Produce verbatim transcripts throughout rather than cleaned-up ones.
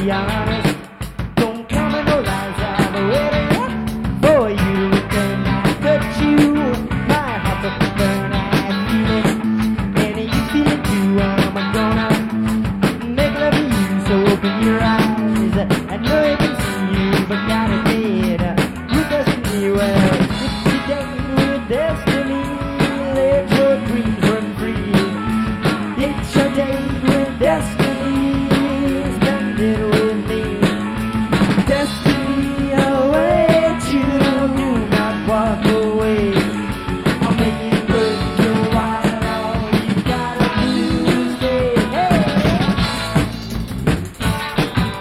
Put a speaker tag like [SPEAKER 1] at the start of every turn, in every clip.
[SPEAKER 1] be honest. Don't come and no lies, I'm waiting for you to return. I touch you, my heart will burn. I feel it, and you feel it too. I'm gonna make love to you, so open your eyes. I know you can see you, but not a dead. Who doesn't hear well? It's your day with destiny. Let your dreams run free. It's your day with destiny. Spend it with me. Destiny awaits you. Do not walk away. I'll make it worth your while. All you gotta do is stay. Hey!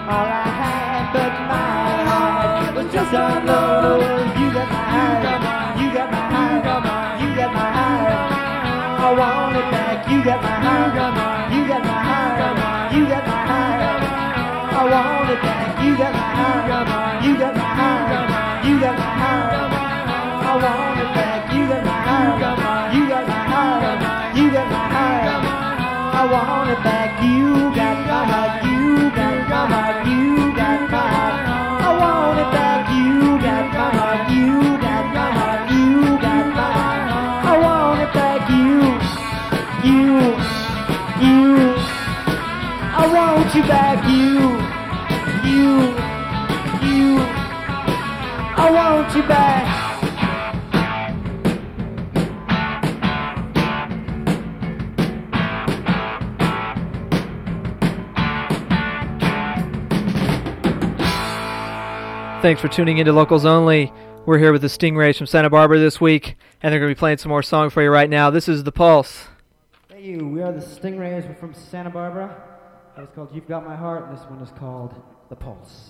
[SPEAKER 1] all I had but my heart was just on low. You got my heart, you got my heart, you got my heart. I want it back. You got my heart, you got my heart, you got my heart. I want it back. You got my heart, you got my heart, you got my heart. I want it back. You got my heart, you got my heart, you got my heart. I want it back. You got my heart, you got my heart, you got my heart. I want it back. You got my heart, you got my heart, you got my heart. I want it back. You, you, you. I want you back. You, you, you. I want you back.
[SPEAKER 2] Thanks for tuning into Locals Only. We're here with the Stingrays from Santa Barbara this week, and they're going to be playing some more songs for you right now. This is The Pulse.
[SPEAKER 1] Hey you, we are the Stingrays. We're from Santa Barbara. That was called You've Got My Heart, and this one is called The Pulse.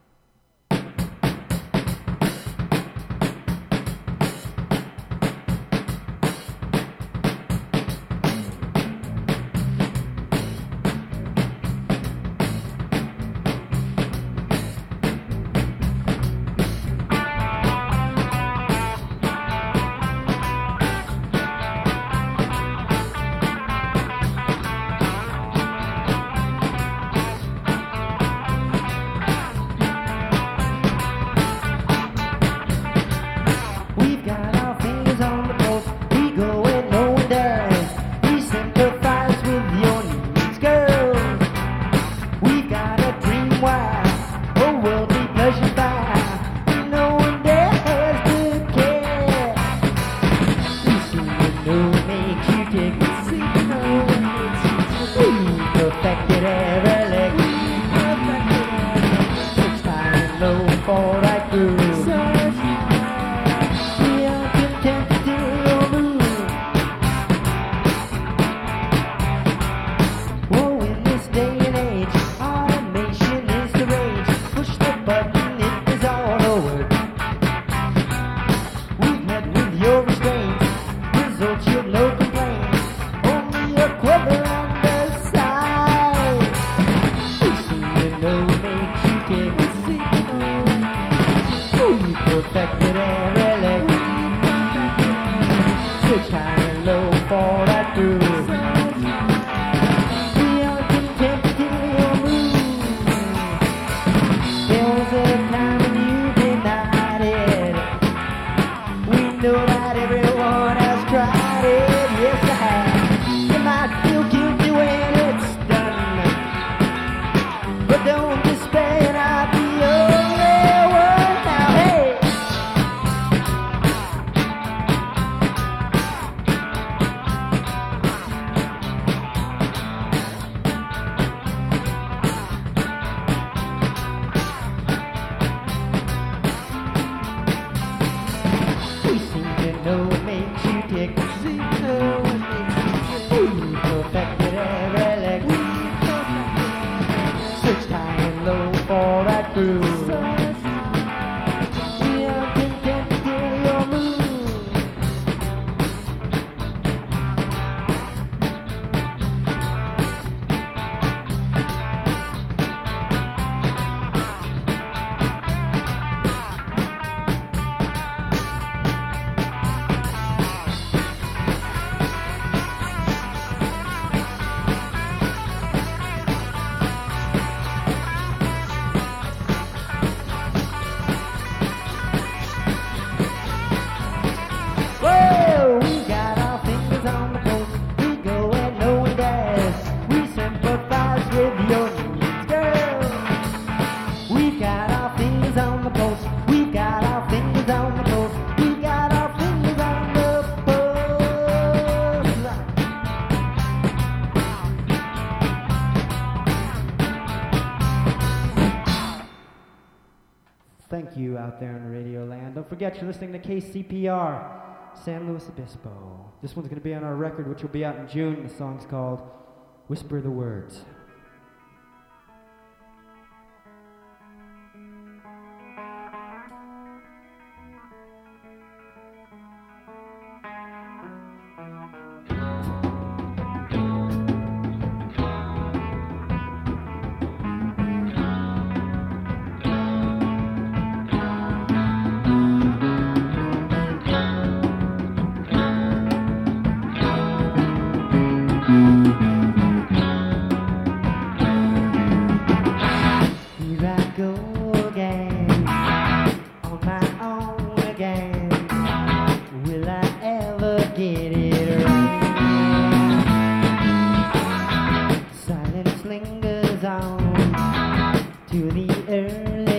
[SPEAKER 1] Thank you out there in Radio Land. Don't forget, you're listening to K C P R, San Luis Obispo. This one's going to be on our record, which will be out in June. The song's called Whisper the Words.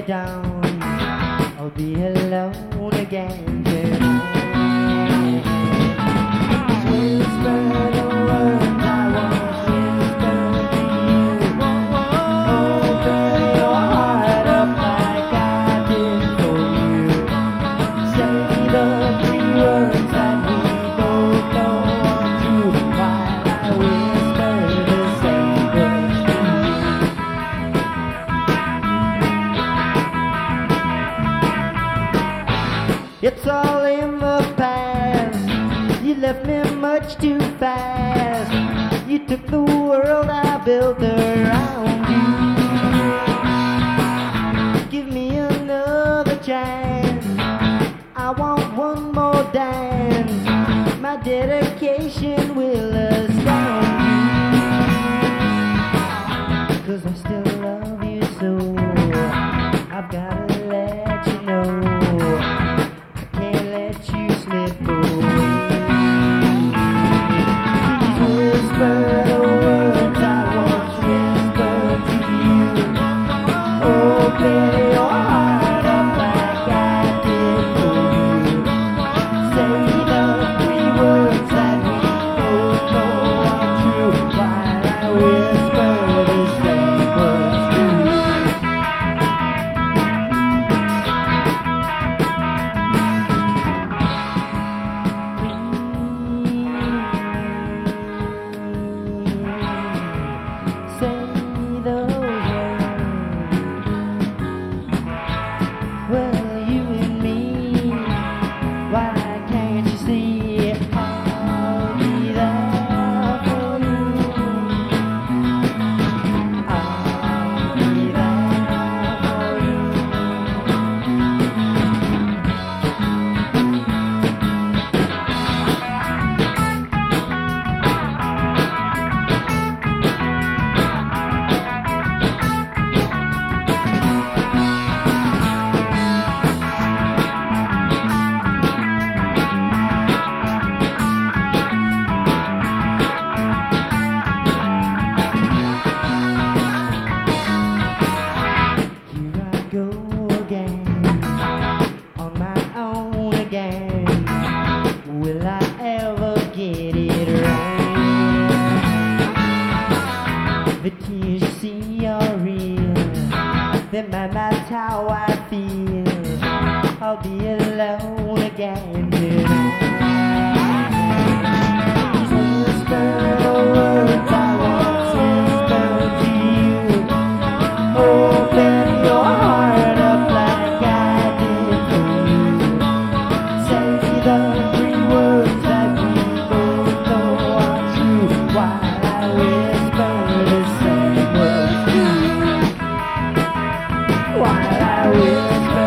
[SPEAKER 1] dawn, I'll be alone again tonight. Whisper the words I once whispered to you. Open your heart up like I did for you. Say the three words that we both know are true, while I whisper the same words to you. It's all in the past. You left me much too fast. You took the world I built around you. Give me another chance. I want one more dance. My dedication will astound you. Cause I still love you so. I've gotta let you know. I can't let you slip away. Whisper the words I once whispered to you. Open your heart up like I did for you. Say the three words that we both know are true, while I whisper the same words to you. Say those words. Well, you and me, why can't you see I'll be there for you? I'll be there for you. Here I go again, on my own again. Will I ever get it right? The tears you see are real, then that's how I feel. I'll be alone again tonight. Whisper the words I once whispered to you. Open your heart up like I did for you. Say the three words that we both know are true, while I whisper the same words to you. While I whisper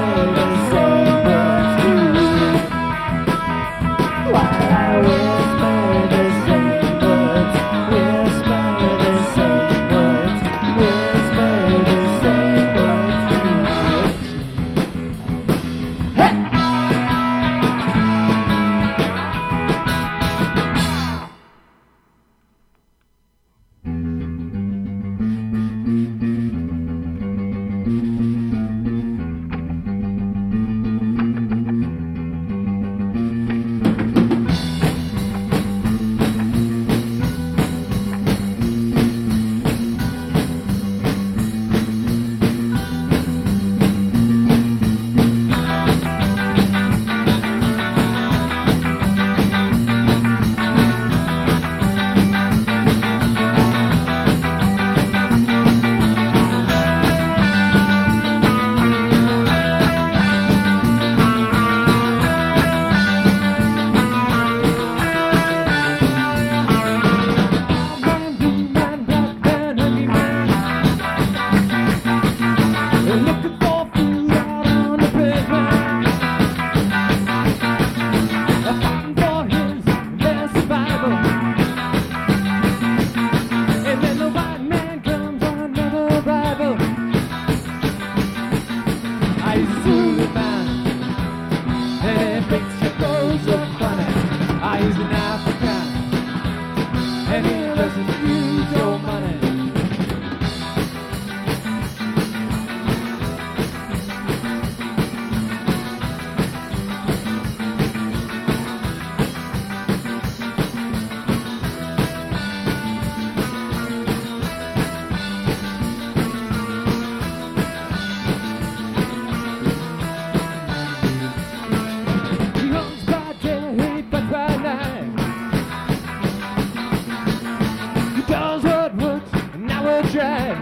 [SPEAKER 1] try.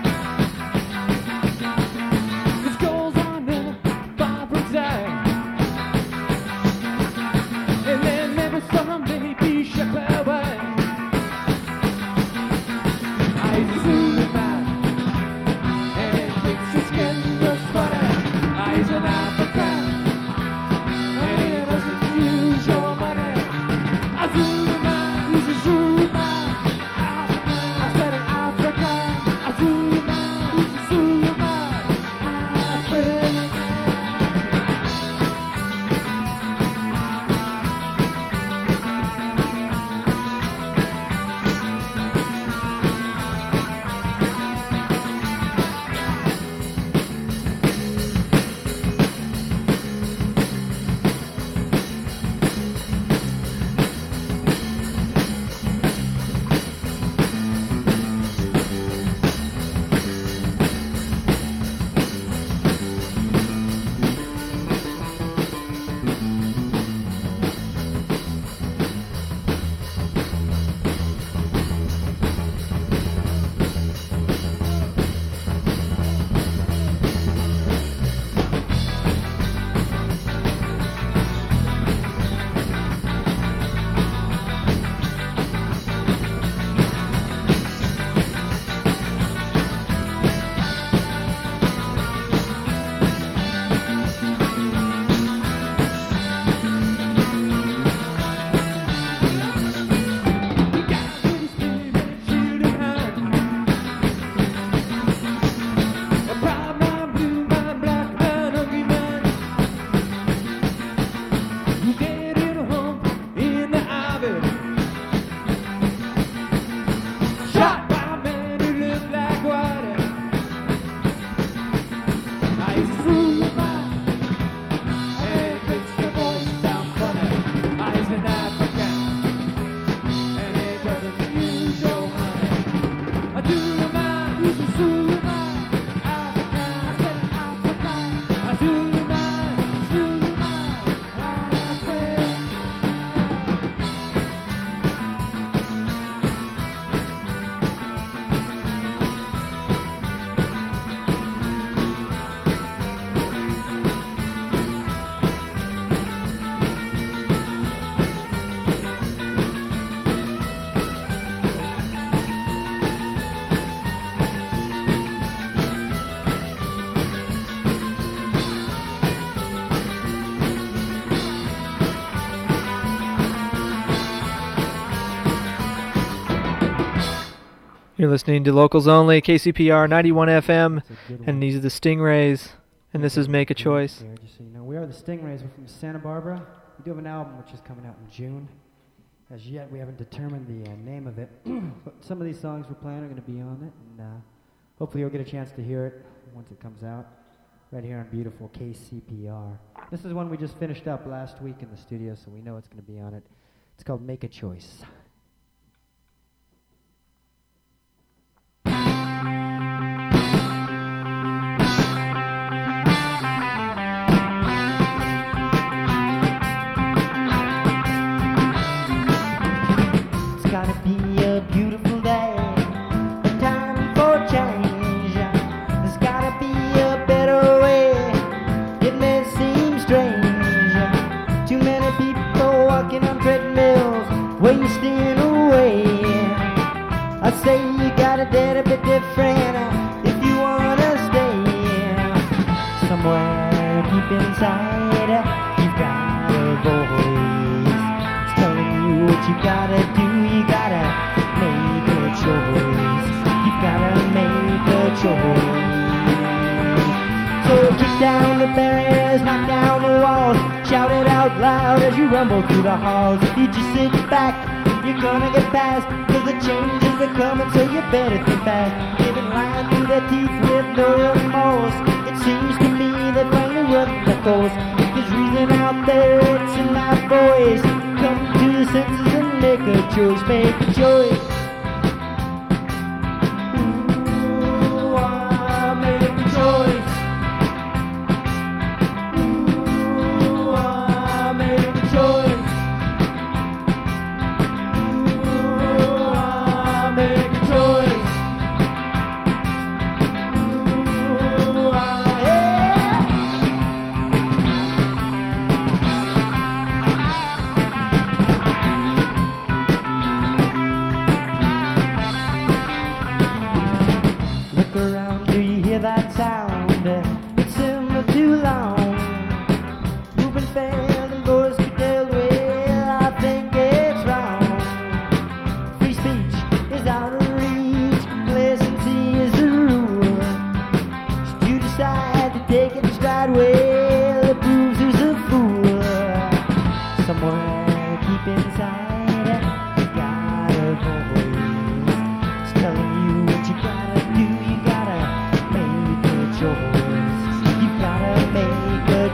[SPEAKER 1] This goes on the Barbara side. And then maybe someday be shepherd wine. Eyes are zooming by, and it makes your skin look funny. Eyes in Africa, and it doesn't use your money. I zoom by, he's a zoom by. I said in Africa, I zoom by, he's a zoom by. Africa.
[SPEAKER 2] You're listening to Locals Only, K C P R ninety-one F M, and these are the Stingrays, and this is Make a Choice.
[SPEAKER 1] Here, just so you know, we are the Stingrays. We're from Santa Barbara. We do have an album which is coming out in June. As yet, we haven't determined the uh, name of it, but some of these songs we're playing are going to be on it, and uh, hopefully you'll get a chance to hear it once it comes out, right here on beautiful K C P R. This is one we just finished up last week in the studio, so we know it's going to be on it. It's called Make a Choice.
[SPEAKER 3] Gotta be a beautiful day, a time for change. There's gotta be a better way. It may seem strange. Too many people walking on treadmills, wasting away. I say you gotta dare to be different if you wanna stay. Somewhere deep inside, you've got a voice. It's telling you what you gotta do. You gotta make a choice. You gotta make a choice. So kick down the barriers, knock down the walls, shout it out loud as you rumble through the halls. If you just sit back, you're gonna get past, cause the changes are coming, so you better think fast. Living lying through their teeth with no remorse. It seems to me they finally run the course. If there's reason out there, it's in my voice. Come to your senses and make a choice, make a choice. Ooh, I make a choice. Ooh, I make a choice. Ooh, I make a choice.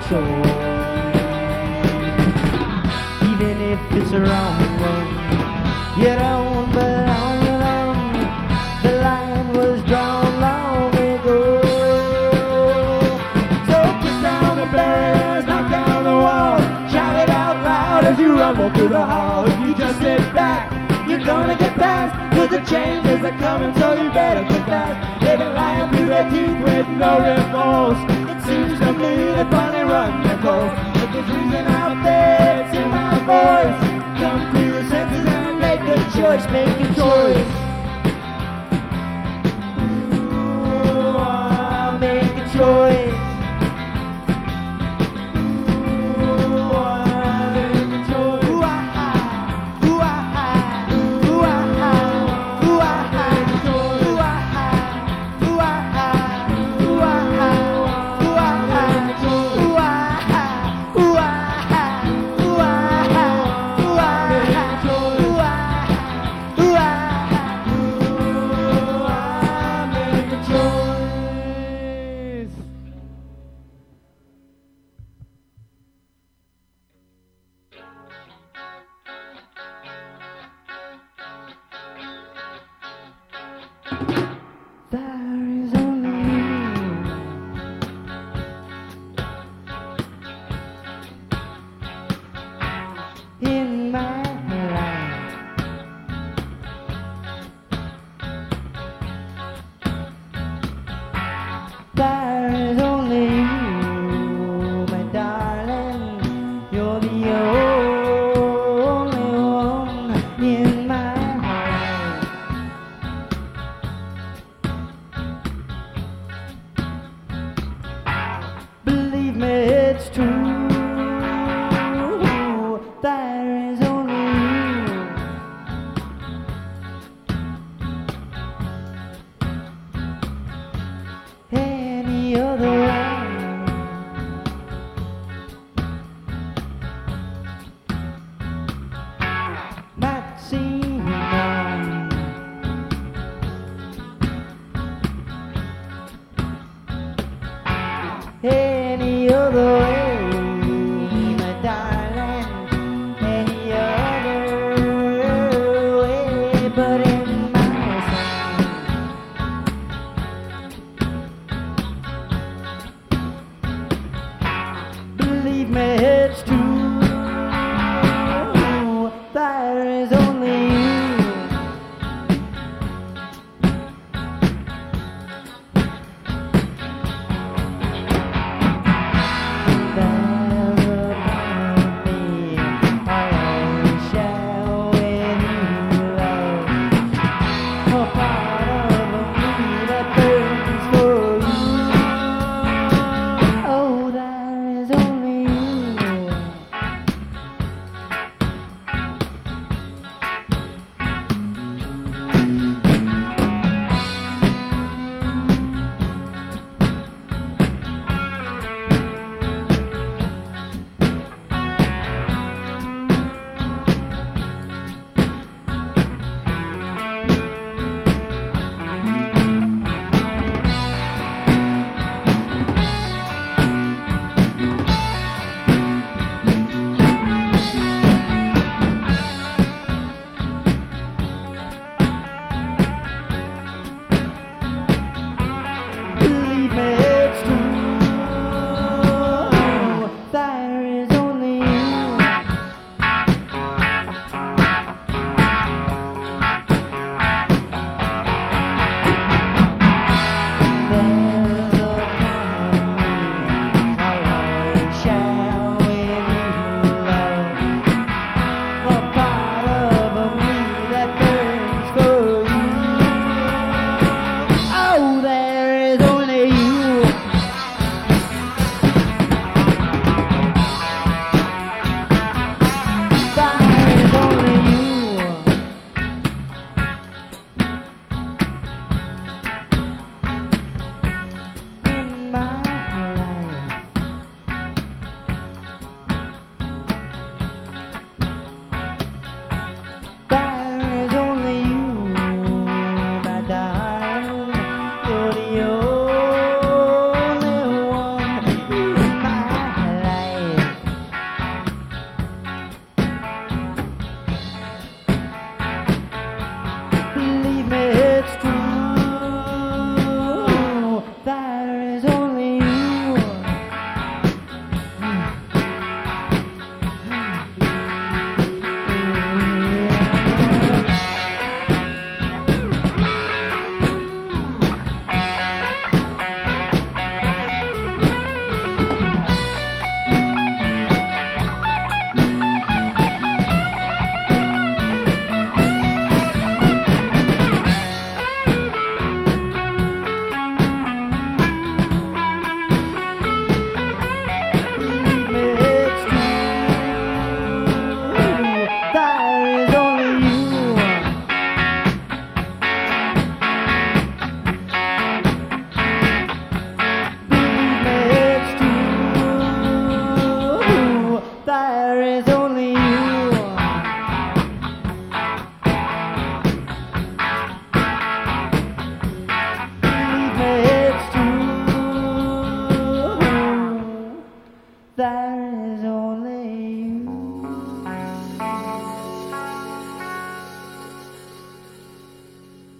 [SPEAKER 3] choice. Even if it's a wrong one, you don't belong alone. The line was drawn long ago. So kick down the barriers, knock down the walls, shout it out loud as you rumble through the hall. If you just sit back, you're gonna get past, 'cause the changes are coming, so you better get fast. They've been lying through their teeth with no remorse. It seems to me they finally run their course. But there's reason out there, it's in my voice. Come to your senses and make a choice, make a choice. Ooh, ah, make a choice. Any other way, my darling, any other way, but in my sound. Believe me, it's true, there is only you.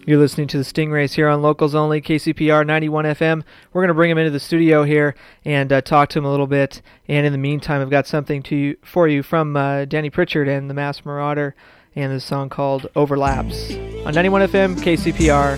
[SPEAKER 2] You're listening to the Stingrays here on Locals Only, K C P R ninety-one F M. We're going to bring him into the studio here and uh, talk to him a little bit. And in the meantime, I've got something to you, for you from uh, Danny Pritchard and the Masked Marauder, and this song called Overlaps on ninety-one F M, K C P R.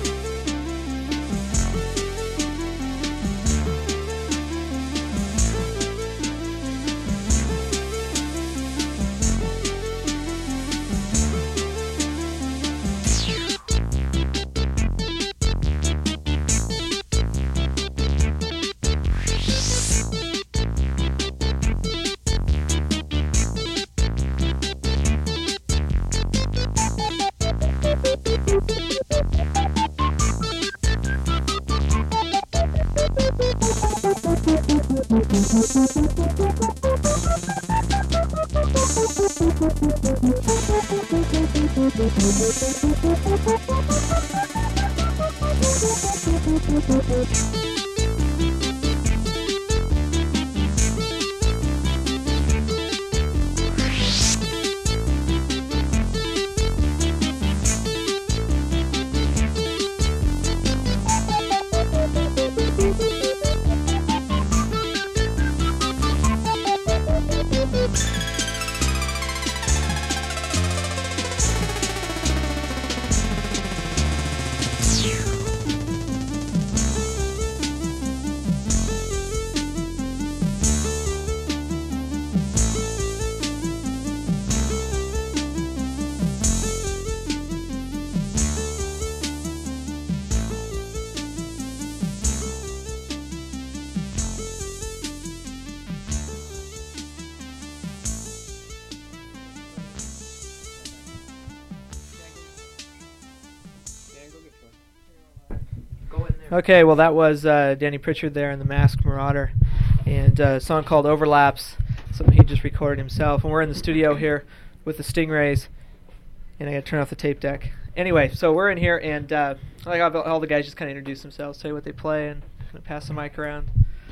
[SPEAKER 2] Okay, well that was uh, Danny Pritchard there in the Masked Marauder, and uh, a song called Overlaps, something he just recorded himself. And we're in the studio here with the Stingrays, and I got to turn off the tape deck. Anyway, so we're in here, and uh, I got all the guys just kind of introduce themselves, tell you what they play, and kind of pass the mic around.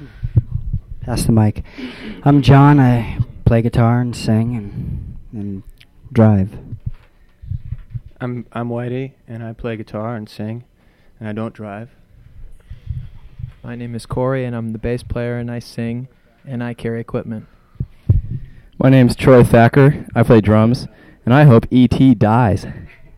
[SPEAKER 3] Pass the mic. I'm John. I play guitar and sing and and drive.
[SPEAKER 4] I'm I'm Whitey, and I play guitar and sing, and I don't drive.
[SPEAKER 5] My name is Corey, and I'm the bass player, and I sing, and I carry equipment.
[SPEAKER 6] My name's Troy Thacker. I play drums, and I hope E T dies.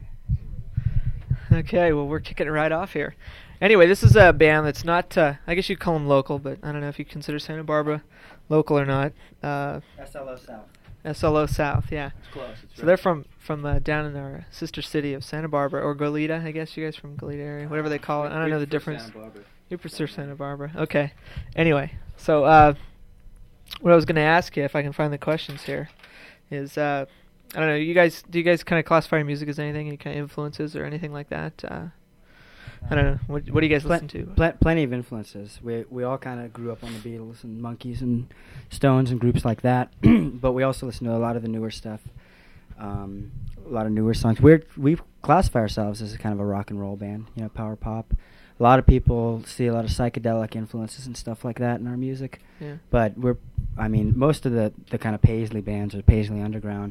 [SPEAKER 2] Okay, well, we're kicking it right off here. Anyway, this is a band that's not, uh, I guess you'd call them local, but I don't know if you consider Santa Barbara local or not. Uh,
[SPEAKER 3] S L O South.
[SPEAKER 2] S L O South, yeah.
[SPEAKER 4] It's close. It's
[SPEAKER 2] So
[SPEAKER 4] right.
[SPEAKER 2] they're from, from uh, down in our sister city of Santa Barbara, or Goleta, I guess you guys from Goleta area, whatever they call it. I don't know the difference. You prefer Santa Barbara. Okay. Anyway, so uh, what I was going to ask you, if I can find the questions here, is uh, I don't know. You guys, do you guys kind of classify your music as anything? Any kind of influences or anything like that? Uh, I don't know. What, what do you guys
[SPEAKER 3] Pl-
[SPEAKER 2] listen to?
[SPEAKER 3] Pl- plenty of influences. We we all kind of grew up on the Beatles and Monkees and Stones and groups like that, but we also listen to a lot of the newer stuff, um, a lot of newer songs. We're we classify ourselves as a kind of a rock and roll band, you know, power pop. A lot of people see a lot of psychedelic influences and stuff like that in our music.
[SPEAKER 2] Yeah.
[SPEAKER 3] But we're, I mean, most of the, the kind of Paisley bands or Paisley Underground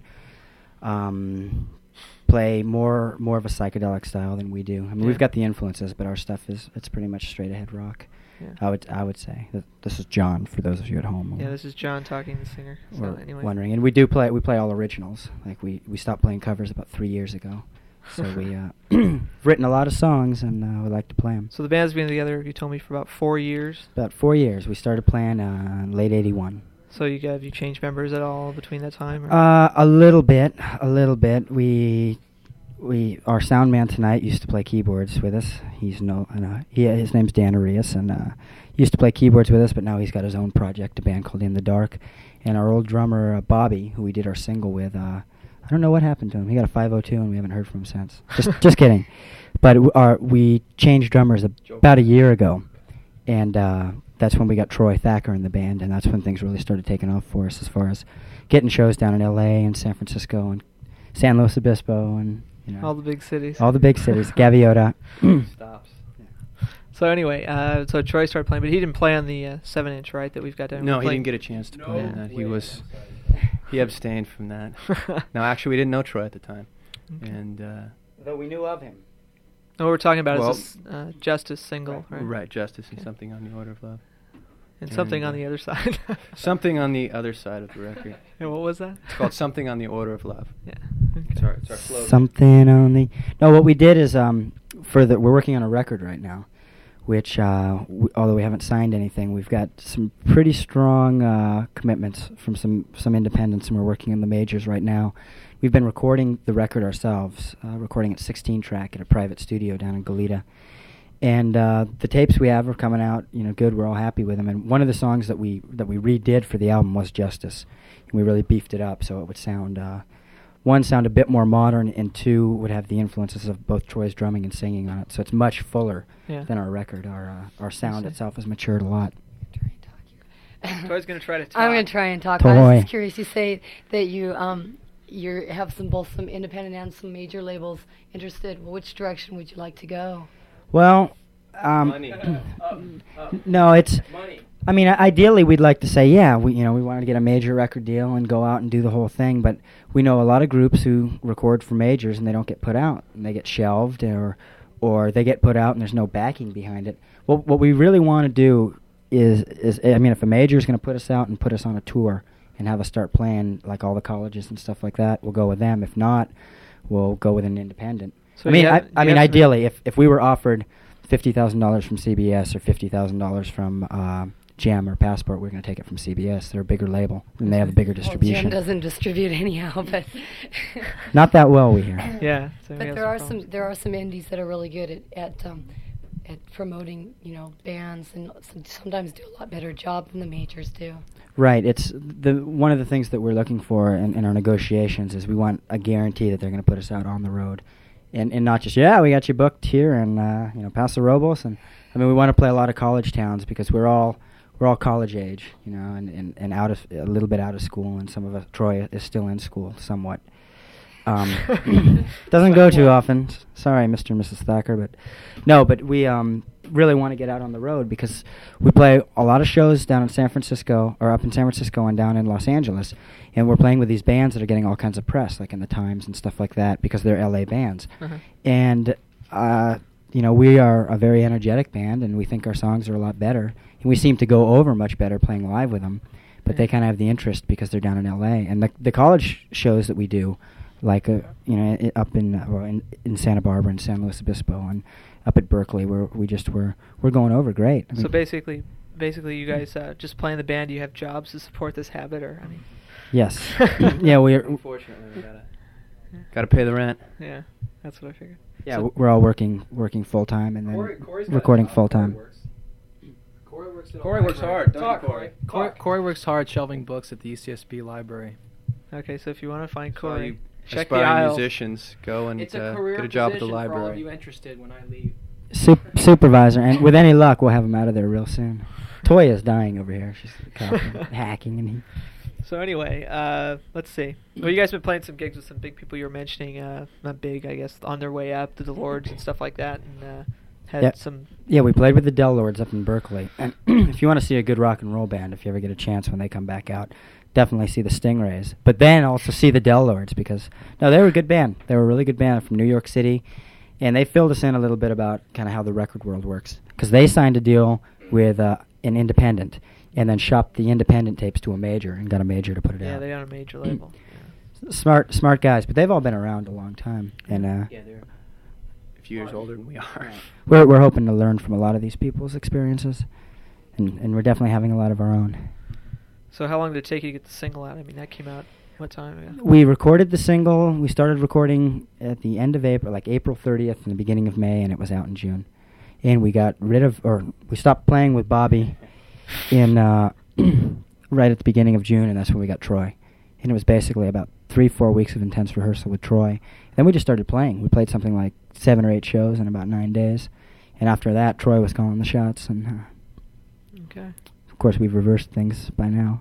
[SPEAKER 3] um, play more more of a psychedelic style than we do. I mean,
[SPEAKER 2] Yeah.
[SPEAKER 3] we've got the influences, but our stuff is it's pretty much straight ahead rock.
[SPEAKER 2] Yeah.
[SPEAKER 3] I would I would say Th- this is John for those of you at home.
[SPEAKER 2] Yeah, this is John talking, the singer. So
[SPEAKER 3] or
[SPEAKER 2] anyway.
[SPEAKER 3] wondering, and we do play we play all originals. Like we we stopped playing covers about three years ago. So we uh, written a lot of songs, and uh, we like to play them.
[SPEAKER 2] So the band's been together, you told me, for about four years.
[SPEAKER 3] About four years. We started playing uh, in late eighty-one.
[SPEAKER 2] So you have you changed members at all between that time? Or?
[SPEAKER 3] Uh, a little bit, a little bit. We we our sound man tonight used to play keyboards with us. He's no, uh, he his name's Dan Arias, and uh, he used to play keyboards with us, but now he's got his own project, a band called In the Dark. And our old drummer uh, Bobby, who we did our single with. Uh, I don't know what happened to him. He got a five oh two, and we haven't heard from him since. Just, just kidding. But w- our, we changed drummers ab- about a year ago, and uh, that's when we got Troy Thacker in the band, and that's when things really started taking off for us as far as getting shows down in L A and San Francisco and San Luis Obispo and you know
[SPEAKER 2] all the big cities.
[SPEAKER 3] all the big cities. Gaviota.
[SPEAKER 4] Stops.
[SPEAKER 2] So anyway, uh, so Troy started playing, but he didn't play on the uh, seven inch, right? That we've got down.
[SPEAKER 4] No,
[SPEAKER 2] We're
[SPEAKER 4] he
[SPEAKER 2] playing-
[SPEAKER 4] didn't get a chance to
[SPEAKER 2] No
[SPEAKER 4] play on that. He
[SPEAKER 2] way.
[SPEAKER 4] was he abstained from that. No, actually, we didn't know Troy at the time,
[SPEAKER 2] Okay.
[SPEAKER 4] and uh,
[SPEAKER 3] Though we knew of him.
[SPEAKER 2] No, what we're talking about
[SPEAKER 4] Well-
[SPEAKER 2] is this uh, Justice single, right?
[SPEAKER 4] Right, Justice and
[SPEAKER 2] Yeah.
[SPEAKER 4] Something on the Order of Love.
[SPEAKER 2] And something
[SPEAKER 4] And,
[SPEAKER 2] on
[SPEAKER 4] uh,
[SPEAKER 2] the other side.
[SPEAKER 4] Something on the other side of the record.
[SPEAKER 2] Yeah, what was that?
[SPEAKER 4] It's called Something on the Order of Love.
[SPEAKER 2] Yeah.
[SPEAKER 4] It's our, it's our slogan.
[SPEAKER 3] Something on the. No, what we did is um, for the we're working on a record right now, which uh, w- although we haven't signed anything, we've got some pretty strong uh, commitments from some some independents, and we're working on the majors right now. We've been recording the record ourselves, uh, recording at sixteen track at a private studio down in Goleta. And uh, the tapes we have are coming out, you know, good. We're all happy with them. And one of the songs that we that we redid for the album was Justice, and we really beefed it up so it would sound, uh, one, sound a bit more modern, and two, would have the influences of both Troy's drumming and singing on it. So it's much fuller
[SPEAKER 2] Yeah.
[SPEAKER 3] than our record. Our uh, our sound
[SPEAKER 2] see.
[SPEAKER 3] itself has matured a lot.
[SPEAKER 2] Toy's going to try to talk.
[SPEAKER 7] I'm going to try and talk.
[SPEAKER 3] Toy.
[SPEAKER 7] I was just curious. You say that you um you have some both some independent and some major labels interested. Well, which direction would you like to go?
[SPEAKER 3] Well, um,
[SPEAKER 4] Money.
[SPEAKER 3] no, it's.
[SPEAKER 4] Money.
[SPEAKER 3] I mean, i- ideally, we'd like to say, yeah, we you know we want to get a major record deal and go out and do the whole thing. But we know a lot of groups who record for majors and they don't get put out, and they get shelved, or or they get put out and there's no backing behind it. Well, what we really want to do is is I mean, if a major is going to put us out and put us on a tour and have us start playing like all the colleges and stuff like that, we'll go with them. If not, we'll go with an independent.
[SPEAKER 2] So
[SPEAKER 3] I mean,
[SPEAKER 2] you
[SPEAKER 3] I,
[SPEAKER 2] have-
[SPEAKER 3] I
[SPEAKER 2] you
[SPEAKER 3] mean,
[SPEAKER 2] have some-
[SPEAKER 3] ideally, if if we were offered fifty thousand dollars from C B S or fifty thousand dollars from uh, Jam or Passport, we're going to take it from C B S. They're a bigger label and they have a bigger
[SPEAKER 7] Well,
[SPEAKER 3] distribution.
[SPEAKER 7] Jim doesn't distribute anyhow, but
[SPEAKER 3] Not that well, we hear.
[SPEAKER 2] Yeah. So we
[SPEAKER 7] but
[SPEAKER 2] have
[SPEAKER 7] there are
[SPEAKER 2] problems.
[SPEAKER 7] some there are some indies that are really good at at um, at promoting, you know, bands, and some, sometimes do a lot better job than the majors do.
[SPEAKER 3] Right. It's the one of the things that we're looking for in, in our negotiations is we want a guarantee that they're going to put us out on the road, and and not just yeah we got you booked here and uh, you know Paso Robles, and I mean we want to play a lot of college towns because we're all we're all college age, you know, and, and, and out of a little bit out of school, and some of us Troy is still in school somewhat. Um, doesn't go too often. S- Sorry, Mister and Missus Thacker, but no, but we um, really want to get out on the road because we play a lot of shows down in San Francisco, or up in San Francisco and down in Los Angeles, and we're playing with these bands that are getting all kinds of press, like in the Times and stuff like that, because they're L A bands.
[SPEAKER 2] Uh-huh.
[SPEAKER 3] And uh, you know, we are a very energetic band, and we think our songs are a lot better, and we seem to go over much better playing live with them. But
[SPEAKER 2] Yeah.
[SPEAKER 3] they kind of have the interest because they're down in L A, and the the college shows that we do. Like uh, you know, I, up in, uh, well, in in Santa Barbara and San Luis Obispo and up at Berkeley, where we just were we're going over great. I
[SPEAKER 2] So
[SPEAKER 3] mean,
[SPEAKER 2] basically, basically, you guys uh, just playing the band. You have jobs to support this habit, or I mean.
[SPEAKER 3] yes, yeah, we're
[SPEAKER 4] Unfortunately, we gotta gotta pay the rent.
[SPEAKER 2] Yeah, that's what I figured.
[SPEAKER 3] yeah
[SPEAKER 2] So-
[SPEAKER 3] w- we're all working working full time and then
[SPEAKER 4] Corey- Corey's got
[SPEAKER 3] recording
[SPEAKER 4] a job.
[SPEAKER 3] full time.
[SPEAKER 4] Corey works. Corey works,
[SPEAKER 5] Corey
[SPEAKER 4] works hard. Don't
[SPEAKER 5] Talk,
[SPEAKER 4] you, Corey?
[SPEAKER 5] Corey,
[SPEAKER 4] Talk.
[SPEAKER 5] Corey works hard shelving books at the U C S B library.
[SPEAKER 2] Okay, so if you want to find
[SPEAKER 4] So all
[SPEAKER 2] Corey,
[SPEAKER 4] you
[SPEAKER 2] check the
[SPEAKER 4] aspiring
[SPEAKER 2] aisle.
[SPEAKER 4] musicians, go and
[SPEAKER 5] It's
[SPEAKER 4] uh,
[SPEAKER 5] a career
[SPEAKER 4] get a job at the
[SPEAKER 5] position for all of
[SPEAKER 4] library.
[SPEAKER 5] you interested when I leave.
[SPEAKER 3] Sup- supervisor, and with any luck, we'll have him out of there real soon. Toya is dying over here. She's coughing, hacking, and he.
[SPEAKER 2] So anyway, uh, let's see. Well, you guys been playing some gigs with some big people you were mentioning. Uh, not big, I guess, on their way up, the Lords and stuff like that, and uh, had
[SPEAKER 3] Yeah.
[SPEAKER 2] some.
[SPEAKER 3] Yeah, we played with the Del Lords up in Berkeley. And if you want to see a good rock and roll band, if you ever get a chance when they come back out, definitely see the Stingrays. But then also see the Del Lords because, no, they were a good band. They were a really good band from New York City. And they filled us in a little bit about kind of how the record world works. Because they signed a deal with uh, an independent and then shopped the independent tapes to a major and got a major to put it
[SPEAKER 2] Yeah,
[SPEAKER 3] out.
[SPEAKER 2] they're on a major label. Yeah.
[SPEAKER 3] Smart smart guys, but they've all been around a long time. And uh,
[SPEAKER 4] Yeah, they're a few years older than we are.
[SPEAKER 3] we're, we're hoping to learn from a lot of these people's experiences. And, and we're definitely having a lot of our own.
[SPEAKER 2] So how long did it take you to get the single out? I mean, that came out what time ago?
[SPEAKER 3] We recorded the single. We started recording at the end of April, like April thirtieth and the beginning of May, and it was out in June. And we got rid of, or we stopped playing with Bobby in uh, right at the beginning of June, and that's when we got Troy. And it was basically about three, four weeks of intense rehearsal with Troy. Then we just started playing. We played something like seven or eight shows in about nine days. And after that, Troy was calling the shots, and uh,
[SPEAKER 2] Okay.
[SPEAKER 3] of course we've reversed things by now.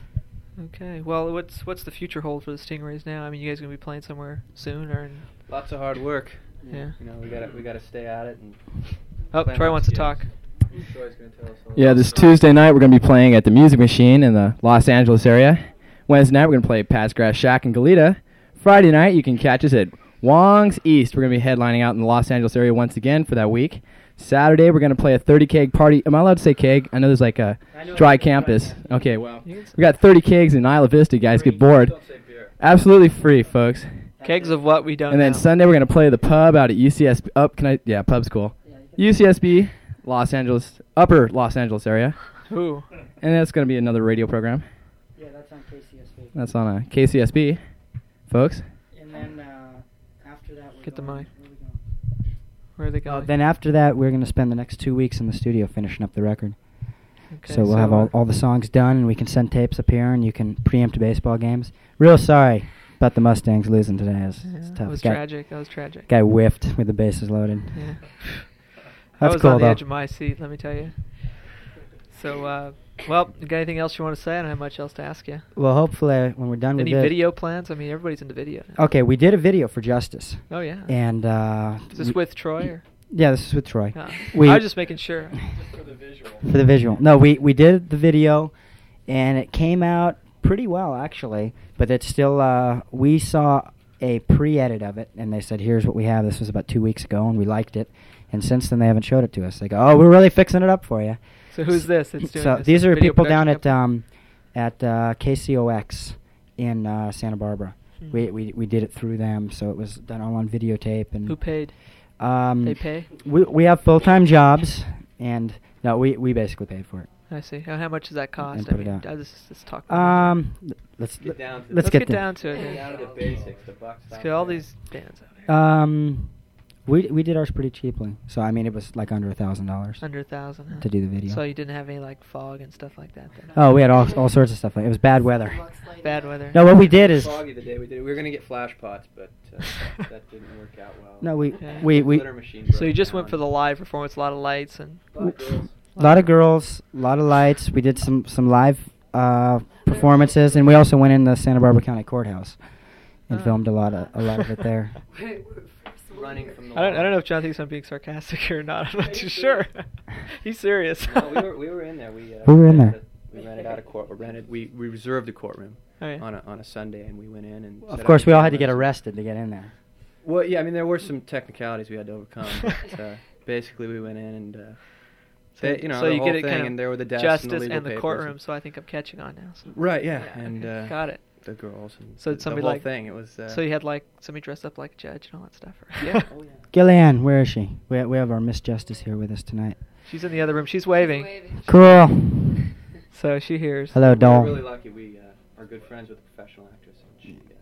[SPEAKER 2] Okay. Well, what's what's the future hold for the Stingrays now? I mean, you guys gonna be playing somewhere soon, or? In,
[SPEAKER 4] Lots of hard work.
[SPEAKER 2] Yeah.
[SPEAKER 4] You know, we gotta we gotta stay at it. And
[SPEAKER 2] Oh,
[SPEAKER 4] plan
[SPEAKER 2] Troy
[SPEAKER 4] on
[SPEAKER 2] wants to
[SPEAKER 4] skills.
[SPEAKER 2] talk.
[SPEAKER 4] Troy's gonna tell us all
[SPEAKER 6] Yeah,
[SPEAKER 4] about
[SPEAKER 6] this
[SPEAKER 4] it.
[SPEAKER 6] Tuesday night we're going to be playing at the Music Machine in the Los Angeles area. Wednesday night we're going to play Pat's Grass Shack in Goleta. Friday night you can catch us at Wong's East. We're going to be headlining out in the Los Angeles area once again for that week. Saturday, we're going to play a thirty keg party. Am I allowed to say keg? I know there's like a dry campus. Okay, well, we got thirty kegs in Isla Vista. Guys, get bored. Absolutely free, folks.
[SPEAKER 2] Kegs of what we don't
[SPEAKER 6] And then
[SPEAKER 2] know.
[SPEAKER 6] Sunday, we're going to play the pub out at U C S B. Up, can I? Yeah, pub's cool. U C S B, Los Angeles, upper Los Angeles area.
[SPEAKER 2] Ooh.
[SPEAKER 6] And that's going to be another radio program.
[SPEAKER 3] Yeah, that's on K C S B.
[SPEAKER 6] That's on a K C S B, folks.
[SPEAKER 3] And then uh, after that, we're
[SPEAKER 2] Get the
[SPEAKER 3] going,
[SPEAKER 2] mic.
[SPEAKER 3] where are we going?
[SPEAKER 2] Where are they
[SPEAKER 3] Uh,
[SPEAKER 2] going?
[SPEAKER 3] then after that, we're going to spend the next two weeks in the studio finishing up the record.
[SPEAKER 2] Okay,
[SPEAKER 3] so we'll have all, all the songs done, and we can send tapes up here, and you can preempt baseball games. Real sorry about the Mustangs losing today. It's,
[SPEAKER 2] Yeah,
[SPEAKER 3] it's tough.
[SPEAKER 2] that was
[SPEAKER 3] guy,
[SPEAKER 2] tragic. That was tragic.
[SPEAKER 3] Guy whiffed with the bases loaded.
[SPEAKER 2] Yeah. I
[SPEAKER 3] That's
[SPEAKER 2] was
[SPEAKER 3] cool,
[SPEAKER 2] on the
[SPEAKER 3] though.
[SPEAKER 2] edge of my seat, let me tell you. So, uh, well, you got anything else you want to say? I don't have much else to ask you.
[SPEAKER 3] Well, hopefully, when we're done
[SPEAKER 2] Any
[SPEAKER 3] with it.
[SPEAKER 2] video plans? I mean, everybody's into video now.
[SPEAKER 3] Okay, we did a video for Justice.
[SPEAKER 2] Oh, yeah.
[SPEAKER 3] And uh,
[SPEAKER 2] Is this
[SPEAKER 3] we-
[SPEAKER 2] with Troy? Or?
[SPEAKER 3] Yeah, this is with Troy.
[SPEAKER 2] Oh.
[SPEAKER 3] We
[SPEAKER 2] I was just making sure.
[SPEAKER 4] For the visual.
[SPEAKER 3] for the visual. No, we we did the video, and it came out pretty well actually. But it's still uh, we saw a pre-edit of it, and they said, "Here's what we have." This was about two weeks ago, and we liked it. And since then, they haven't showed it to us. They go, "Oh, we're really fixing it up for you."
[SPEAKER 2] So who's this that's doing
[SPEAKER 3] So
[SPEAKER 2] this?
[SPEAKER 3] these are
[SPEAKER 2] Video
[SPEAKER 3] people down
[SPEAKER 2] production
[SPEAKER 3] at
[SPEAKER 2] company?
[SPEAKER 3] um, at uh, K C O X in uh, Santa Barbara.
[SPEAKER 2] Hmm.
[SPEAKER 3] We, we we did it through them, so it was done all on videotape. And
[SPEAKER 2] Who paid?
[SPEAKER 3] um,
[SPEAKER 2] They pay?
[SPEAKER 3] We we have full time jobs, and no, we we basically paid for it.
[SPEAKER 2] I see. How, how much does that cost?
[SPEAKER 3] And
[SPEAKER 2] I
[SPEAKER 3] put it
[SPEAKER 2] mean,
[SPEAKER 3] out.
[SPEAKER 2] uh, let's, let's talk about
[SPEAKER 3] Um, let's
[SPEAKER 4] Get down to
[SPEAKER 3] let's
[SPEAKER 2] Let's
[SPEAKER 3] get,
[SPEAKER 2] get
[SPEAKER 3] there.
[SPEAKER 2] down to it.
[SPEAKER 4] Get
[SPEAKER 2] yeah.
[SPEAKER 4] down to the basics. The buck
[SPEAKER 2] Let's
[SPEAKER 4] stops
[SPEAKER 2] get all
[SPEAKER 4] there.
[SPEAKER 2] these bands out here.
[SPEAKER 3] Um, we we did ours pretty cheaply, so I mean it was like under a thousand dollars
[SPEAKER 2] Under a thousand. Huh?
[SPEAKER 3] to do the video.
[SPEAKER 2] So you didn't have any like fog and stuff like that. Then?
[SPEAKER 3] Oh, we had all all sorts of stuff. Like it was bad weather.
[SPEAKER 2] Bad weather.
[SPEAKER 3] No, what we did is
[SPEAKER 4] Foggy the day we did it. We were gonna get flash pots, but uh, that didn't work out well.
[SPEAKER 3] no, we
[SPEAKER 2] Yeah.
[SPEAKER 3] we we
[SPEAKER 4] Glitter machine
[SPEAKER 2] So you
[SPEAKER 4] broke
[SPEAKER 2] just
[SPEAKER 4] down.
[SPEAKER 2] went for the live performance, a lot of lights and.
[SPEAKER 4] A lot of girls.
[SPEAKER 3] a lot of girls, a lot of lights. We did some some live uh, performances, and we also went in the Santa Barbara County Courthouse and
[SPEAKER 2] Oh.
[SPEAKER 3] filmed a lot of a lot of it there.
[SPEAKER 4] Running from the
[SPEAKER 2] I don't, I
[SPEAKER 4] wall.
[SPEAKER 2] don't know if John thinks I'm being sarcastic or not. I'm not too sure. He's serious.
[SPEAKER 4] No, we were we were in there. We uh,
[SPEAKER 3] We were in
[SPEAKER 4] rented
[SPEAKER 3] there.
[SPEAKER 4] a- We rented out a court. We rented. We, we reserved a courtroom
[SPEAKER 2] Oh, yeah.
[SPEAKER 4] on a on a Sunday, and we went in and. set
[SPEAKER 3] Of
[SPEAKER 4] up
[SPEAKER 3] course,
[SPEAKER 4] the
[SPEAKER 3] we all had to get
[SPEAKER 4] cameras.
[SPEAKER 3] arrested to get in there.
[SPEAKER 4] Well, yeah, I mean there were some technicalities we had to overcome, but uh, basically we went in and. Uh,
[SPEAKER 2] So,
[SPEAKER 4] they, you know,
[SPEAKER 2] so
[SPEAKER 4] the
[SPEAKER 2] you
[SPEAKER 4] whole
[SPEAKER 2] get it
[SPEAKER 4] thing,
[SPEAKER 2] kind of
[SPEAKER 4] and there were the desks
[SPEAKER 2] justice
[SPEAKER 4] and the, legal
[SPEAKER 2] and the
[SPEAKER 4] papers
[SPEAKER 2] courtroom.
[SPEAKER 4] and-
[SPEAKER 2] So I think I'm catching on now. So.
[SPEAKER 4] Right. Yeah,
[SPEAKER 2] Yeah,
[SPEAKER 4] and
[SPEAKER 2] okay.
[SPEAKER 4] uh,
[SPEAKER 2] Got it.
[SPEAKER 4] the girls and
[SPEAKER 2] So
[SPEAKER 4] the,
[SPEAKER 2] did somebody
[SPEAKER 4] the whole
[SPEAKER 2] like-
[SPEAKER 4] thing. It was. Uh,
[SPEAKER 2] So you had like somebody dressed up like a judge and all that stuff. Or
[SPEAKER 4] yeah. Oh yeah.
[SPEAKER 3] Gillian, where is she? We we have our Miss Justice here with us tonight.
[SPEAKER 2] She's in the other room. She's waving.
[SPEAKER 3] Cool.
[SPEAKER 2] So she hears.
[SPEAKER 3] Hello,
[SPEAKER 4] We were
[SPEAKER 3] doll.
[SPEAKER 4] really lucky. We uh, are good friends with a professional actress, and she. Uh,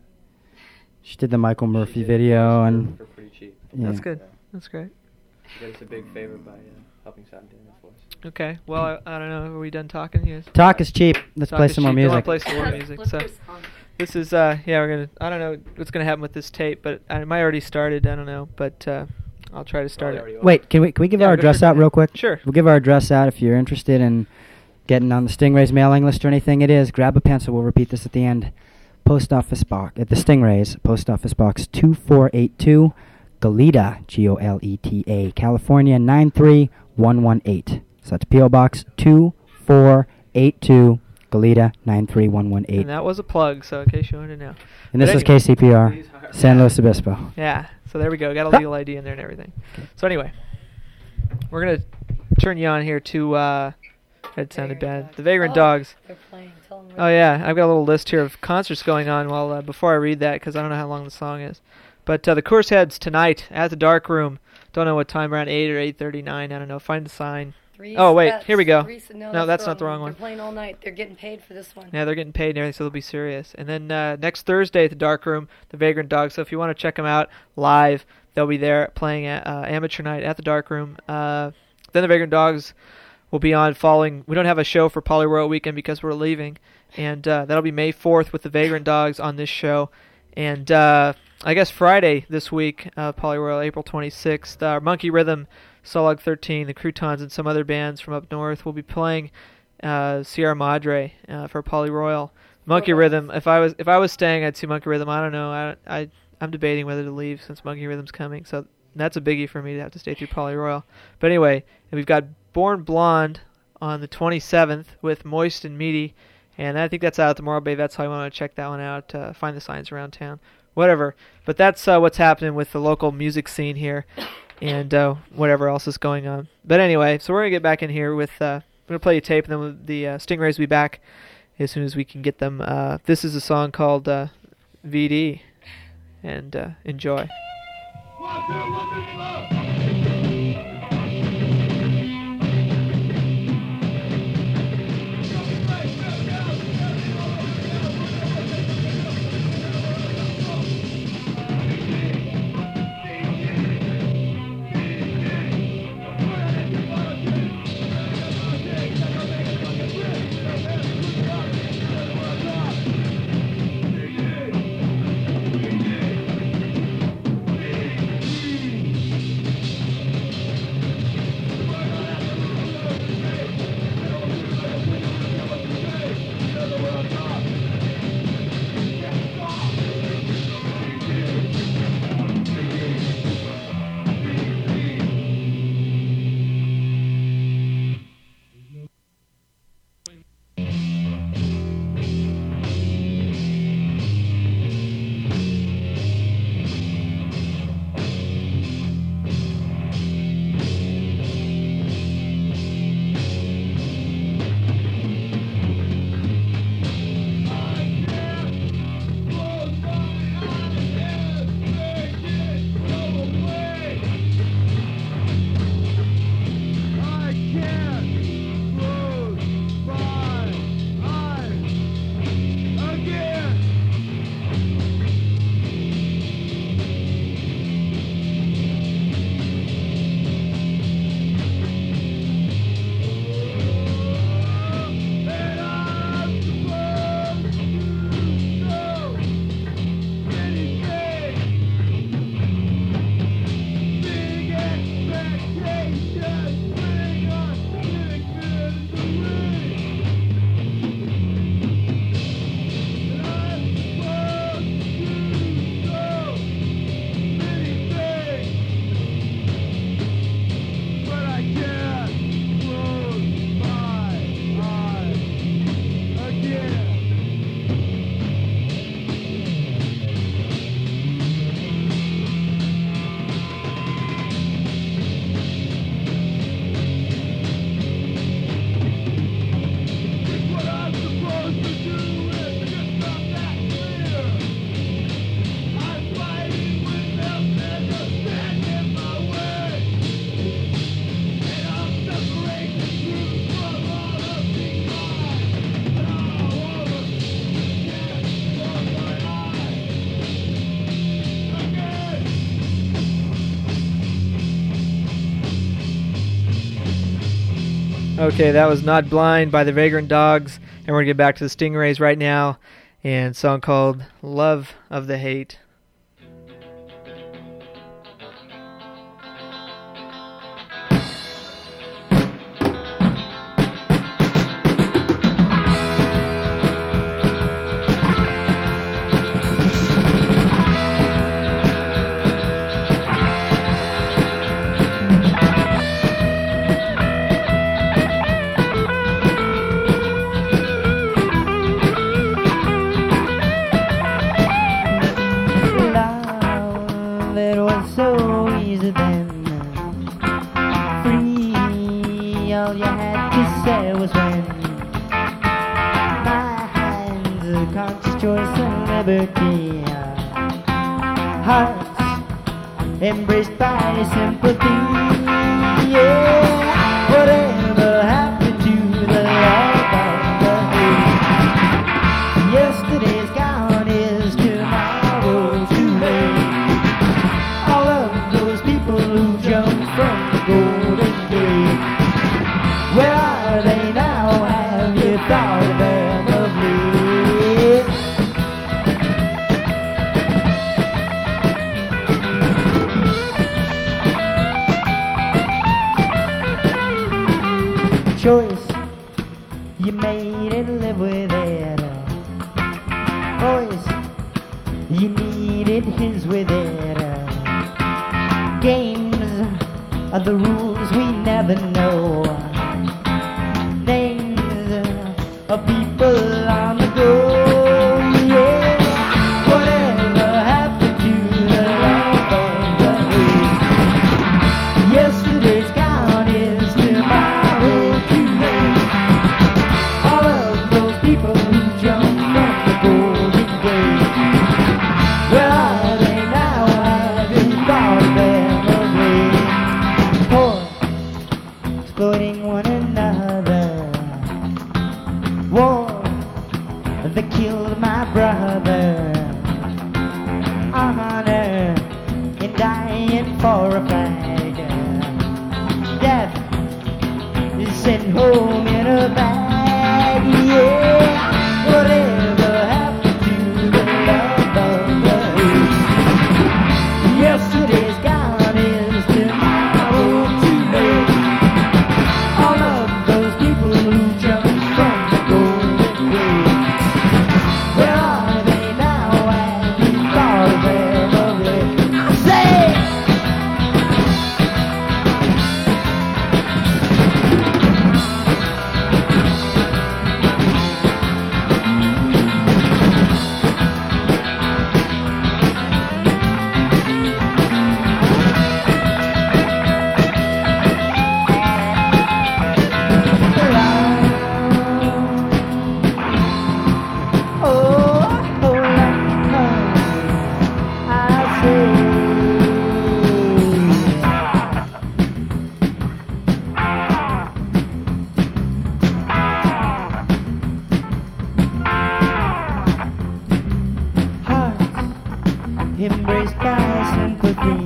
[SPEAKER 3] She did the Michael
[SPEAKER 4] she
[SPEAKER 3] Murphy
[SPEAKER 4] did
[SPEAKER 3] video,
[SPEAKER 4] for-
[SPEAKER 3] and
[SPEAKER 4] for pretty cheap.
[SPEAKER 3] Yeah.
[SPEAKER 2] That's good.
[SPEAKER 4] Uh,
[SPEAKER 2] That's great.
[SPEAKER 4] She did us a big favor by uh, helping us out and doing that for us.
[SPEAKER 2] Okay. Well, I, I don't know. Are we done talking? Yes.
[SPEAKER 3] talk is cheap. Let's
[SPEAKER 2] Talk
[SPEAKER 3] play
[SPEAKER 2] is
[SPEAKER 3] some more
[SPEAKER 2] cheap. You wanna
[SPEAKER 3] music.
[SPEAKER 2] play some more music. So this is uh yeah we're gonna I don't know what's gonna happen with this tape, but I it might already started. I don't know, but uh, I'll try to start
[SPEAKER 4] Probably
[SPEAKER 2] it.
[SPEAKER 4] already over.
[SPEAKER 3] Wait, can we can we give
[SPEAKER 2] Yeah,
[SPEAKER 3] our
[SPEAKER 2] go
[SPEAKER 3] address
[SPEAKER 2] for it.
[SPEAKER 3] out real quick?
[SPEAKER 2] Sure.
[SPEAKER 3] We'll give our address out if you're interested in getting on the Stingrays mailing list or anything. It is. Grab a pencil. We'll repeat this at the end. Post office box at the Stingrays. Post office box two four eight two, Goleta, G O L E T A, California nine three one one eight. So that's P O Box two four eight two, Goleta nine three one one eight.
[SPEAKER 2] And that was a plug, so in case you wanted to know.
[SPEAKER 3] And this
[SPEAKER 2] But
[SPEAKER 3] is
[SPEAKER 2] anyway.
[SPEAKER 3] K C P R,
[SPEAKER 4] Please hire-
[SPEAKER 3] San Luis Obispo.
[SPEAKER 2] Yeah. So there we go. Got a legal I D in there and everything. So anyway, we're gonna turn you on here to. Uh, that sounded bad. The Vagrant
[SPEAKER 7] Oh,
[SPEAKER 2] Dogs.
[SPEAKER 7] They're playing. Tell them
[SPEAKER 2] Oh yeah, I've got a little list here of concerts going on. Well, uh, before I read that, because I don't know how long the song is, but uh, the Coors Heads tonight at the Dark Room. Don't know what time, around eight or eight thirty-nine. I don't know. Find the sign.
[SPEAKER 7] Three
[SPEAKER 2] Oh, wait,
[SPEAKER 7] sets,
[SPEAKER 2] here we go.
[SPEAKER 7] three se- no,
[SPEAKER 2] No, that's not the wrong one.
[SPEAKER 7] They're playing all night. They're getting paid for this one.
[SPEAKER 2] Yeah, they're getting paid and everything, so they'll be serious. And then uh, next Thursday at the Dark Room, the Vagrant Dogs. So if you want to check them out live, they'll be there playing at uh, amateur night at the Dark Room. Uh, then the Vagrant Dogs will be on following. We don't have a show for Poly Royal Weekend because we're leaving, and uh, that'll be May fourth with the Vagrant Dogs on this show. And uh, I guess Friday this week, uh, Poly Royal, April twenty-sixth, uh, Monkey Rhythm, Solog thirteen, the Croutons, and some other bands from up north will be playing uh, Sierra Madre uh, for Poly Royal. Monkey Rhythm. If I was if I was staying, I'd see Monkey Rhythm. I don't know. I I I'm debating whether to leave since Monkey Rhythm's coming. So that's a biggie for me to have to stay through Poly Royal. But anyway, and we've got Born Blonde on the twenty-seventh with Moist and Meaty, and I think that's out at the Morro Bay Vets Hall. You want to check that one out. Uh, find the signs around town. whatever. But that's uh, what's happening with the local music scene here, and uh, whatever else is going on. But anyway, so we're gonna get back in here with. Uh, I'm gonna play a tape, and then the uh, Stingrays will be back as soon as we can get them. Uh, this is a song called uh, V D, and uh, enjoy. Okay, that was Not Blind by the Vagrant Dogs, and we're going to get back to the Stingrays right now, and a song called Love of the Hate.
[SPEAKER 3] Embraced by sympathy, yeah. Whatever happened to the love of the hate? Yesterday's gone, is tomorrow too late? All of those people who jumped from the Golden Gate, where are they now? Have you thought of them of late? Choice you made and live with it. Voice you needed, his with it. Games are the rules we never know. Names of people on the go. Yeah, whatever happened exploiting one another. War that killed my brother. Honor in dying for a flag. Death is sent home in a bag. Yeah, whatever happened to the love of the hate? Yesterday's gone, is tomorrow too late? All of those people who jumped from the golden gate, where are they now? Have you thought of them of late? I say, embraced by sympathy,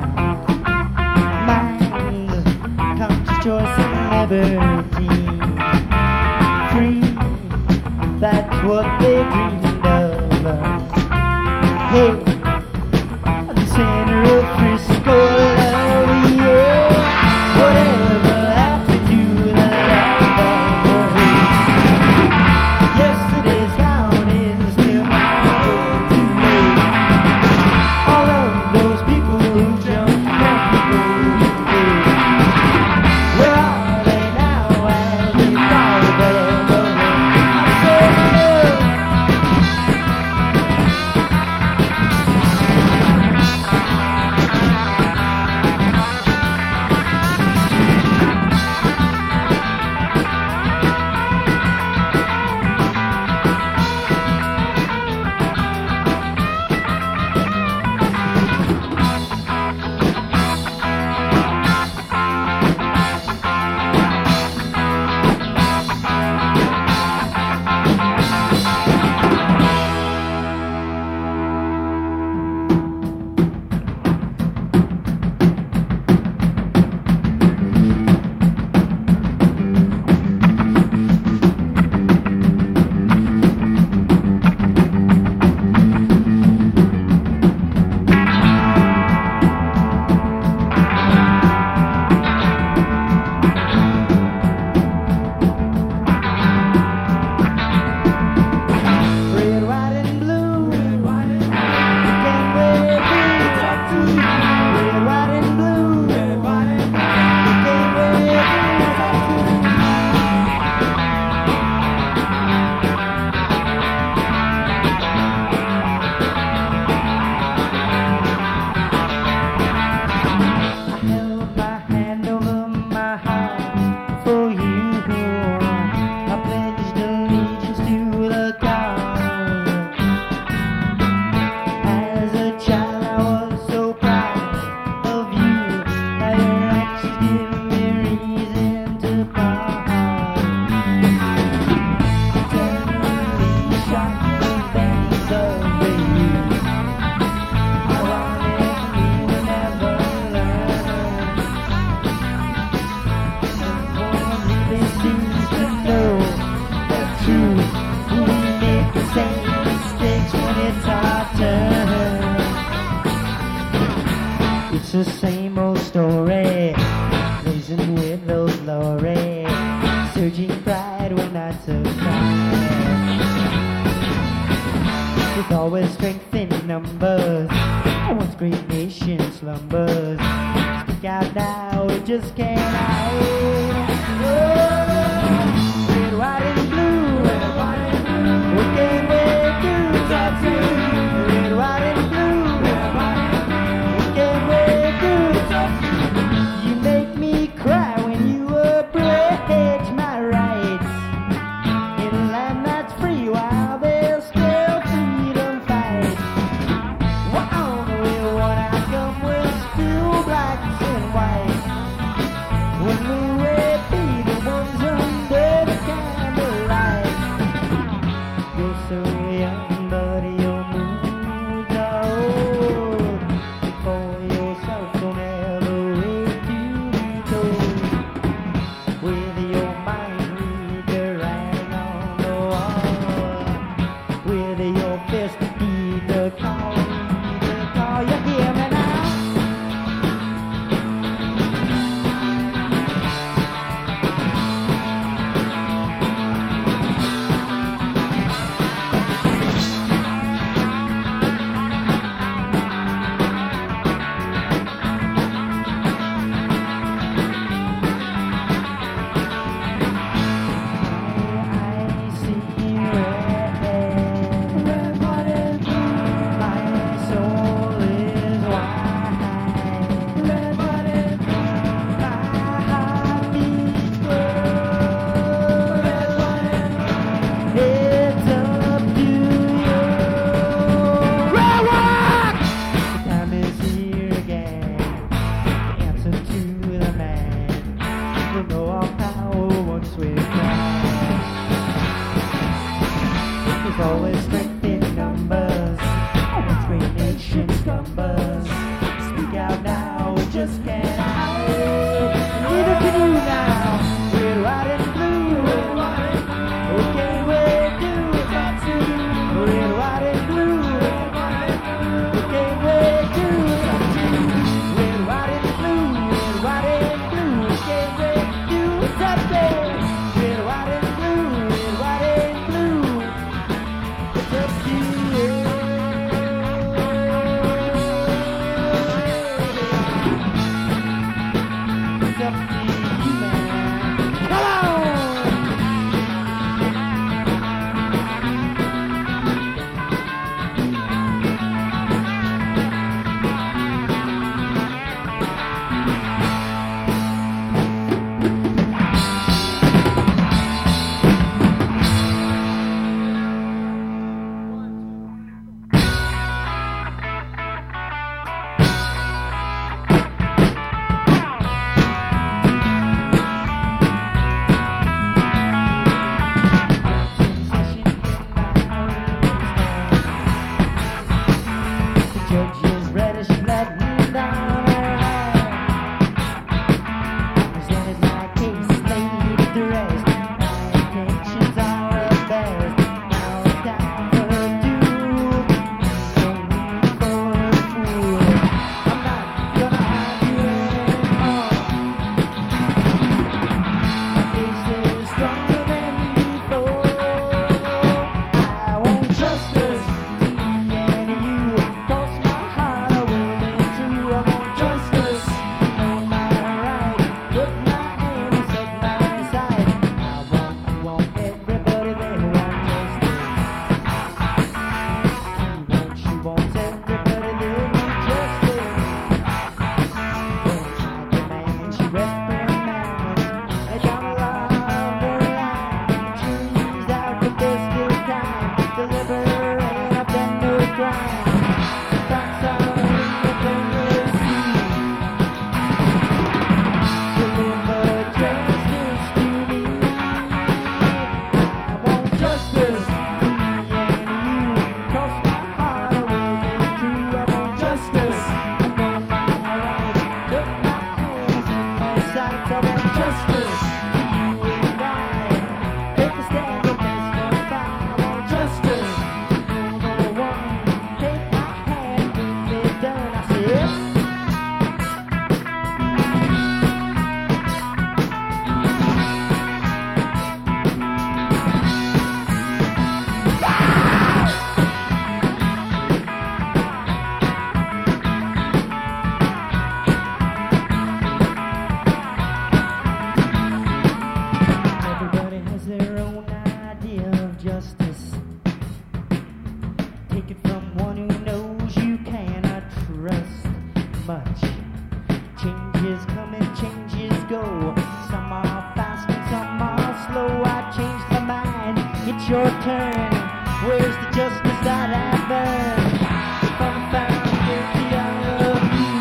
[SPEAKER 3] minds, conscious choice and liberty, free, that's what they dreamed of. Hey, the center of Frisco love, yeah, whatever happened to the love of the hate? Yesterday's gone, is tomorrow too late? All of those people who jumped from the golden gate, where are they now? Have they thought of them of late? I say, red, white, and blue. You can't wear blue tattoos. Red, white, and blue. You can't wear blue tattoos. I held my hand over my heart for you. I pledged allegiance to the cause. As a child, I was so proud of you. Now your actions give me reason to pause. Eternally shocked the things of the youth. Ironically, we never learn. And one really seems to know the truth. We make the same mistakes when it's our turn. It's the same old story, blazing with those glory, surging pride when I surprised. With always strength in numbers, once great nation slumbers. Speak out now, we just can't hide. Oh, red, white, and blue. We can't wear blue tattoos. Red, white, and blue. We can't wear blue tattoos. You make me cry when you abridge my rights. In a land that's free while there's still freedom fight. Wow, we want outcome, we're still blacks and white. When we always strength in numbers. It's great nations numbers. Speak out now, we just can't hide. Neither can you now. We're white and blue. Okay, we'll do it too. We're white and blue. Okay, we'll do it too. We're white and blue. We're white and blue. Okay, we'll do it today. We're white and blue. We're white and blue. It's up to you. It's up to you, man. Come on! Judge's reddish blood down her eye. Presented my case, laid to rest. My intentions are the best. Now it's time for doom. Don't need for a fool. I'm not gonna argue anymore. My case is stronger than before. I want justice. And you cross my heart, I will be true. I want justice. Know my right, put my aim and set my side. I want, I want everybody there who wants justice. She wants, she wants everybody there who needs justice. When I demand, she reprimands. I got a lot of her line. She's out to best good time. Deliberate, I've done no crime. Thoughts are in the endless sea. Deliver justice to me. I want justice. Me and you. Cross my heart, I will be true. I want justice. I know my right. Put my hands in my sights. I want justice. You and I. Take a stand and testify. I want justice. You're the one. Take my hand when it's done. I said. Everybody has their own idea of justice. Take it from one who knows you cannot trust much. Changes come and changes go. Some are fast and some are slow. I changed my mind. It's your turn. Where's the justice that I've earned? If I'm found guilty of you,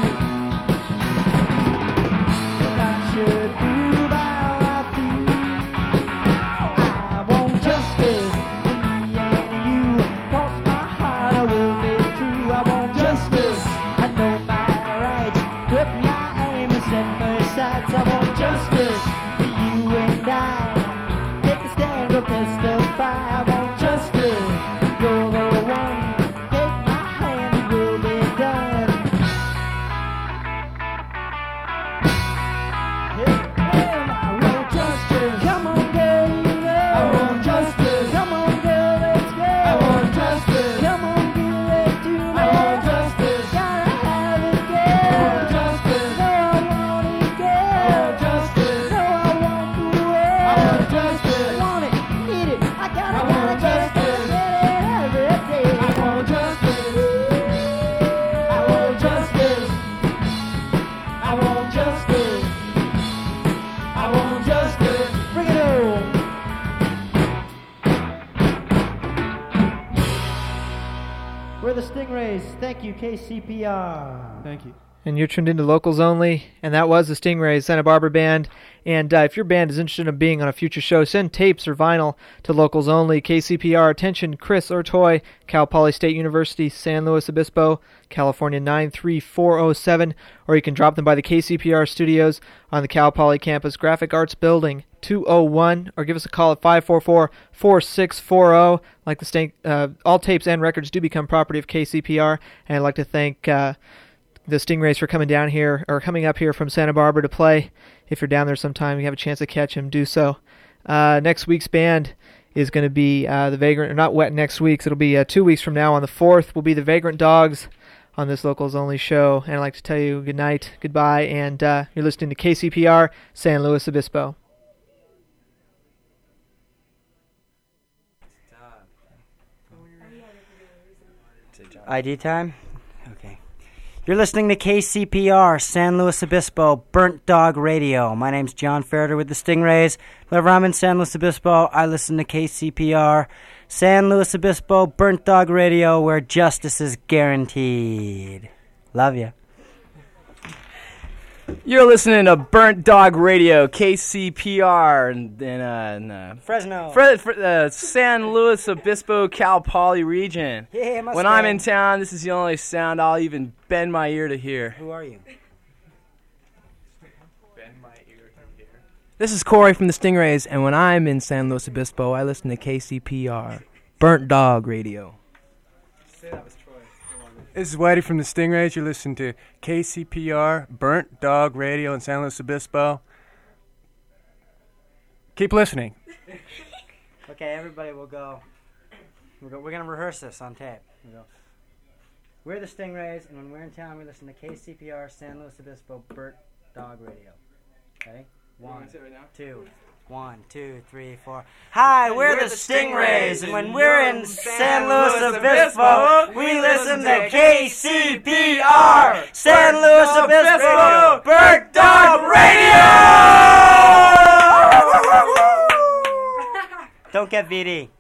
[SPEAKER 3] well, I should prove how I feel. I want justice. Me and you. Cross my heart, I will be true. I want justice. I know my rights. Put my aim and set my sights. I want justice for you and I. Take a stand, go testify. I want justice. You're the one. Take my hand, it will be done. Yeah, I want justice. Come on, girl, you know. I want justice. Come on, girl, let's go. I want justice. Come on, give it to me. I want justice. Gotta have it, girl. I want justice. No, I want it, girl. I want justice. No, I want the world. I want justice. Want it, need it. I gotta, I want justice. Get it every day. I want justice. I want justice. I want justice. I want justice. Bring it home. We're the Stingrays. Thank you, K C P R.
[SPEAKER 4] Thank you.
[SPEAKER 2] And you're tuned into Locals Only, and that was the Stingrays Santa Barbara Band. And uh, if your band is interested in being on a future show, send tapes or vinyl to Locals Only, K C P R, attention, Chris or Toy, Cal Poly State University, San Luis Obispo, California nine three four oh seven, or you can drop them by the K C P R studios on the Cal Poly campus, Graphic Arts Building, two oh one, or give us a call at five four four, four six four zero. Like the stank, uh, all tapes and records do become property of K C P R, and I'd like to thank uh, the Stingrays for coming down here, or coming up here from Santa Barbara to play. If you're down there sometime, you have a chance to catch them, do so. Uh, next week's band is going to be uh, the Vagrant, or not wet next week's, it'll be uh, two weeks from now on the fourth, will be the Vagrant Dogs on this Locals Only show. And I'd like to tell you good night, goodbye, and uh, you're listening to K C P R, San Luis Obispo.
[SPEAKER 3] I D time? Okay. You're listening to K C P R, San Luis Obispo, Burnt Dog Radio. My name's John Ferreter with the Stingrays. Whenever I'm in San Luis Obispo, I listen to K C P R, San Luis Obispo, Burnt Dog Radio, where justice is guaranteed. Love ya.
[SPEAKER 6] You're listening to Burnt Dog Radio, K C P R, in, in, uh, in uh,
[SPEAKER 3] Fresno.
[SPEAKER 6] Fre- Fre- uh, San Luis Obispo, Cal Poly region.
[SPEAKER 3] Yeah,
[SPEAKER 6] when I'm in town, this is the only sound I'll even bend my ear to hear.
[SPEAKER 3] Who are you?
[SPEAKER 6] Bend my ear to hear. This is Corey from the Stingrays, and when I'm in San Luis Obispo, I listen to K C P R, Burnt Dog Radio.
[SPEAKER 4] Say that was Troy. This is Whitey from the Stingrays. You're listening to K C P R, Burnt Dog Radio in San Luis Obispo. Keep listening.
[SPEAKER 3] Okay, everybody will go. We're, go, we're going to rehearse this on tape. We'll go. We're the Stingrays, and when we're in town, we listen to K C P R, San Luis Obispo, Burnt Dog Radio. Okay? One, two, one, two, three, four. Hi, we're, we're the Stingrays, and when we're in San Luis Obispo, we listen to K C P R, San Luis Obispo, Burnt Dog Radio! Don't get V D.